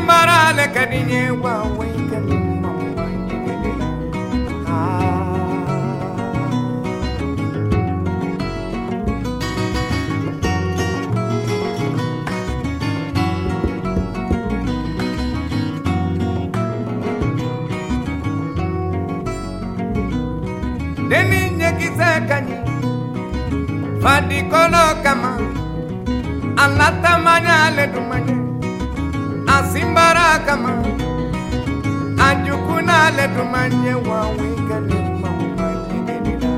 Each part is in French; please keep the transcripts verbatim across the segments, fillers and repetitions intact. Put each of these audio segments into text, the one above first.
Asimbara le kadinye wa wekani Deni nyekise kanyi Fadi kono kama Alata manya le dumanye Asimbara kama Ajukuna le dumanye wa wikali mama yedila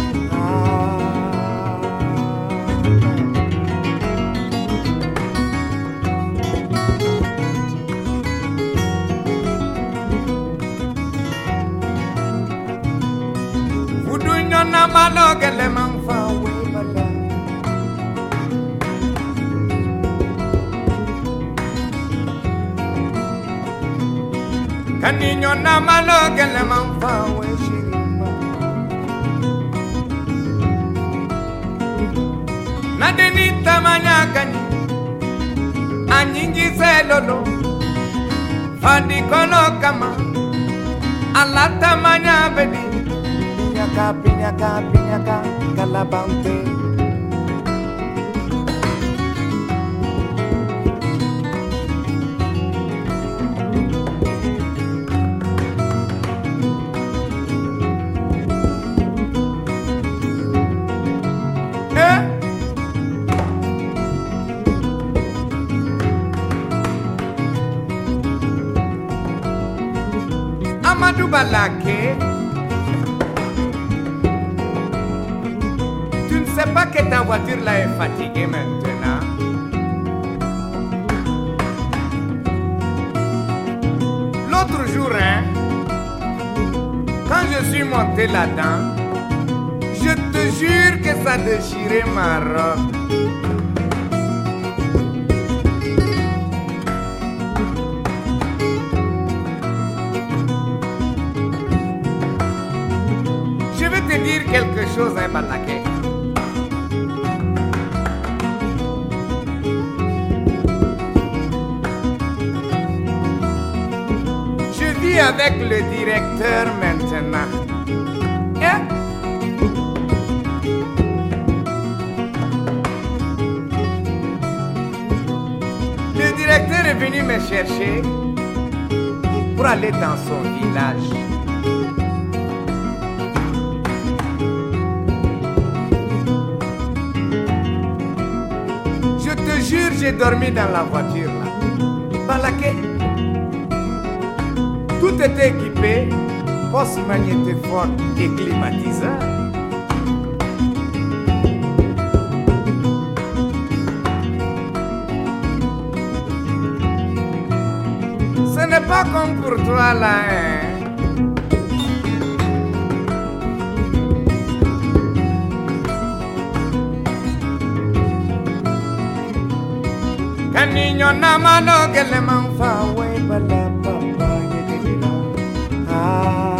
Udunyo na malo gele manfa we bala Kaninyo na malo gele manfa we shirima Na denita manyakani Anyingi se lolo Fadi kono kama Alata manya bedi Piñaca, piñaca, piñaca, calabante Amadou Balaké, tu ne sais pas que ta voiture là est fatiguée maintenant. L'autre jour, hein, quand je suis monté là-dedans, je te jure que ça déchirait ma robe. Je vais te dire quelque chose, hein, Balaké. Je vis avec le directeur maintenant. Hein? Le directeur est venu me chercher pour aller dans son village. Je te jure, j'ai dormi dans la voiture là. Balaké. Tout était équipé, poste magnétophone et climatiseur. Ce n'est pas comme pour toi là, hein. Caniño na mano que le manfa we bala papa yedila. Ah,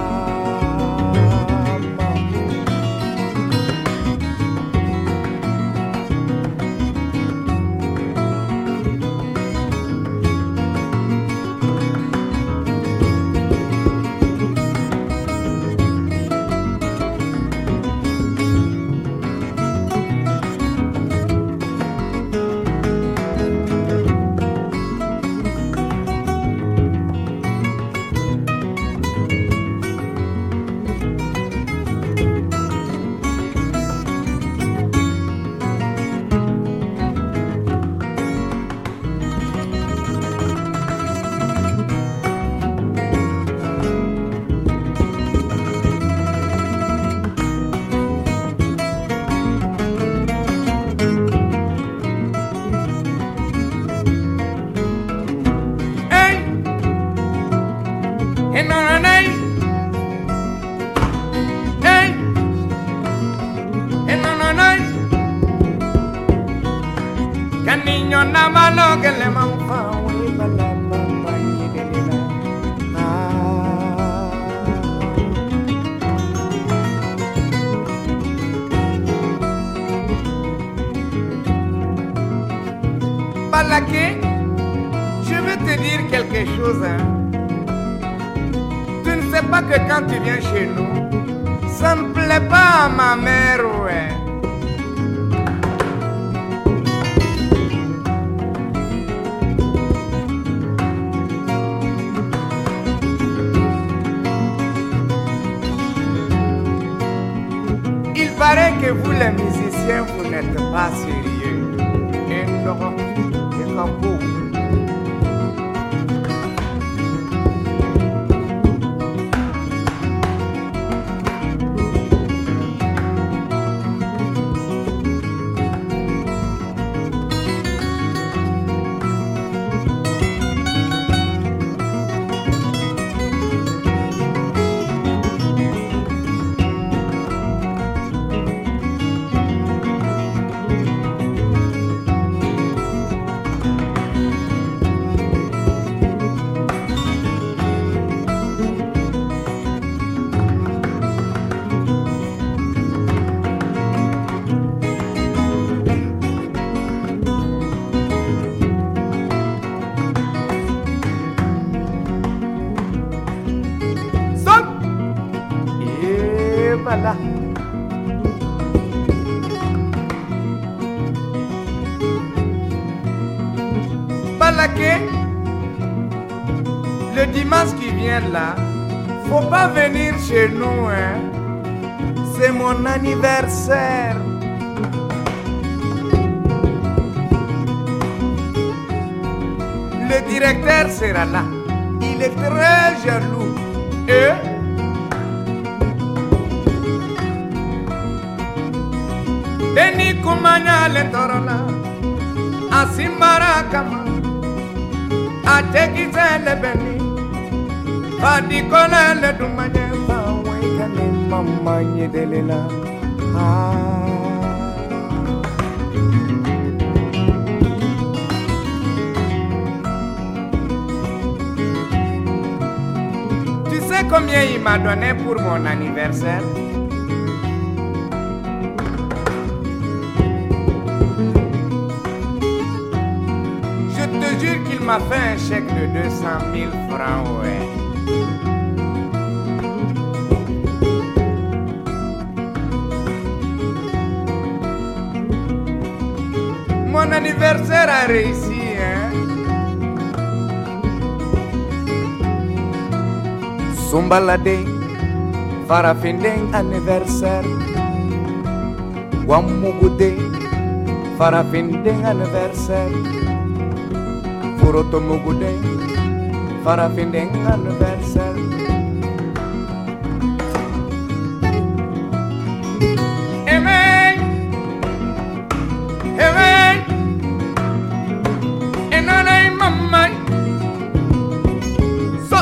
Caniño na malo que le manfa we bala papa yedila. Ah, Balaké, je veux te dire dire quelque chose, hein. Tu ne sais pas que quand tu viens chez nous, ça ne plaît pas à ma mère, ouais. Il paraît que vous les musiciens, vous n'êtes pas sérieux. Et non, et comme vous. Voilà. Balaké, le dimanche qui vient là, faut pas venir chez nous, hein. C'est mon anniversaire. Le directeur sera là. Il est très jaloux. Et Beni kumanya le torola, asimbara kama, atekize le beni, adikole le dumanye, baweka le mamanye delela. Tu sais combien il m'a donné pour mon anniversaire? Je te jure qu'il m'a fait un chèque de deux cent mille francs, ouais. Mon anniversaire a réussi, hein. Sumbalade, farafindeng anniversaire. Wamugude, farafindeng anniversaire. Furoto mugude, farafindeng anniversaire. Amen, amen, enanay mamay. So.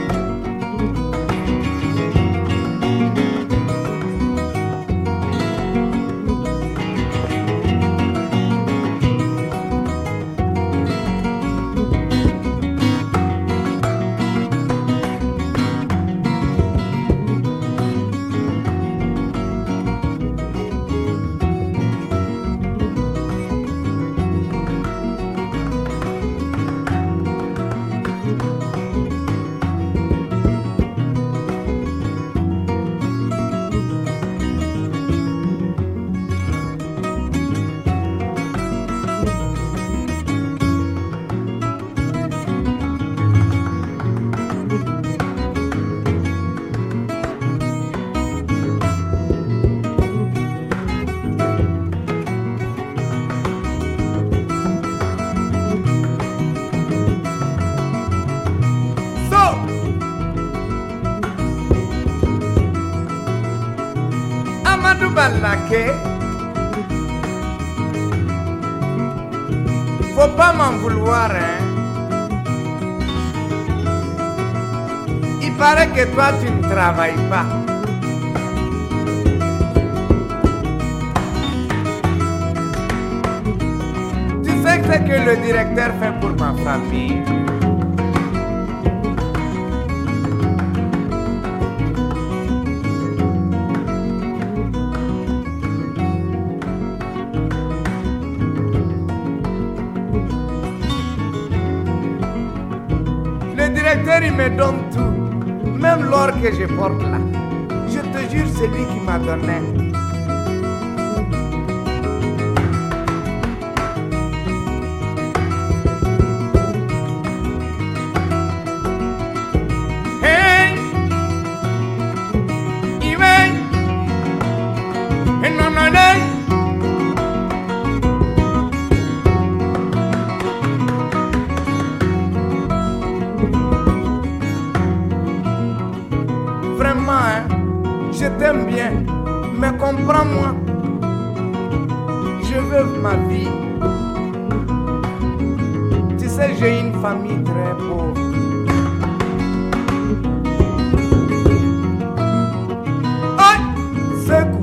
Balaké, faut pas m'en vouloir, hein. Il paraît que toi tu ne travailles pas. Tu sais ce que le directeur fait pour ma famille? il me donne tout, même l'or que je porte là. Je te jure, c'est lui qui m'a donné. Hey, il va, et non, non, non. Je t'aime bien, mais comprends-moi. Je veux ma vie. Tu sais, j'ai une famille très pauvre. Aïe, secoue.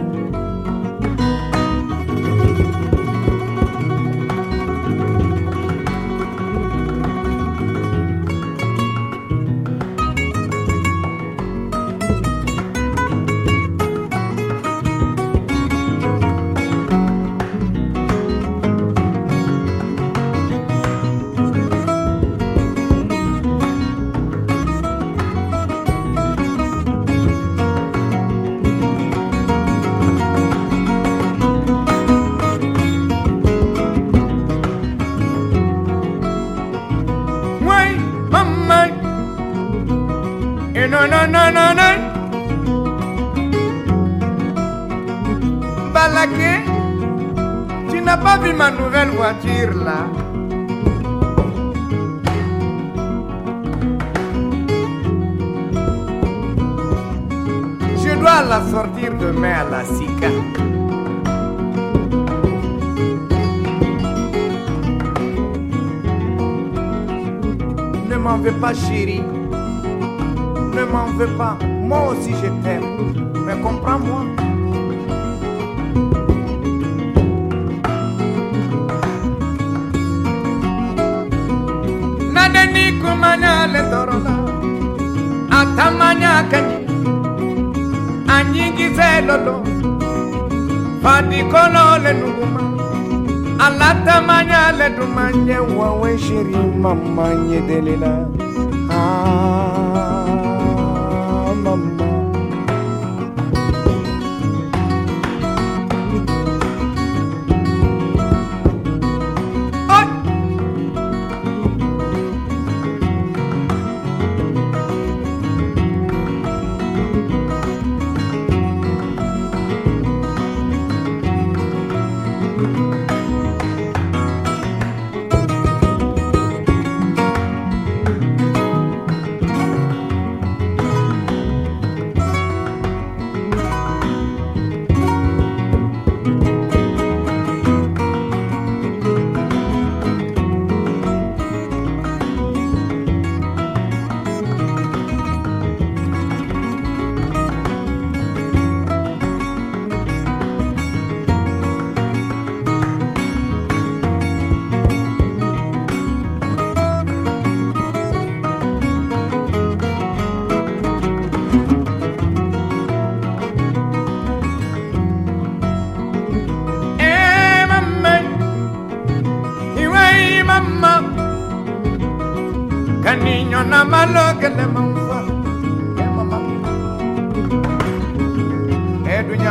Non, non, non, non, non. Balaké, tu n'as pas vu ma nouvelle voiture là? Je dois la sortir demain à la Sika. Ne m'en veux pas, chérie. Ne m'en veux pas, moi aussi je t'aime, mais comprends-moi. Nadeni kumanya le torola, atamanya kanyi, anyingi zelolo, fadi kono le nuguma, alatamanya le dumanye wawe shiri mamanye delila. Ah. Mama. Niño nada más lo que le manfa, eh mamá, eh dunya.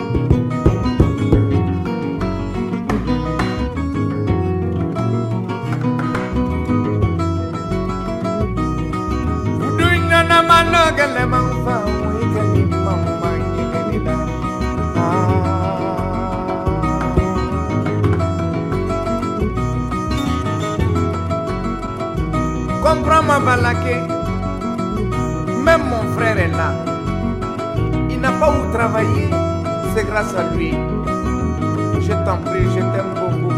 Dunya nada más lo que le manfa, muy que ni mamá ni que ni da. Comprends-moi, Balaké, même mon frère est là. Il n'a pas où travailler, c'est grâce à lui. Je t'en prie, je t'aime beaucoup.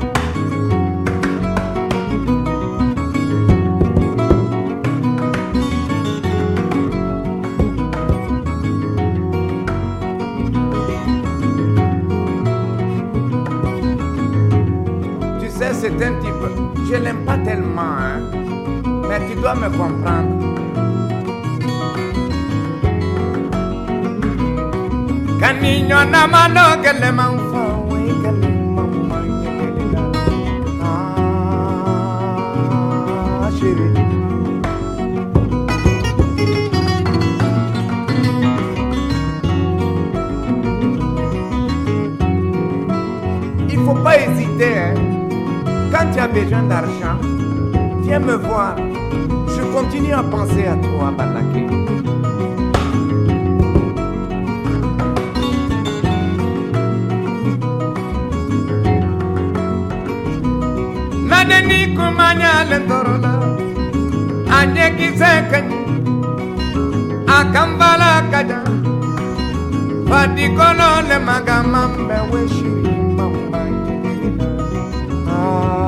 Tu sais, c'est un type, je l'aime pas tellement, hein. Mais tu dois me comprendre. Caniño nada más lo que le manfa, güey, que le mamá que le da. Ah, chérie. faut pas hésiter, hein. Quand tu as besoin d'argent, viens me voir. Je continue à penser à toi, Balaké. Nadeni kumanya lentorola, anye kisekani, akambala kaja, fadikono le magamambe weshiri mamba yedina. Ah.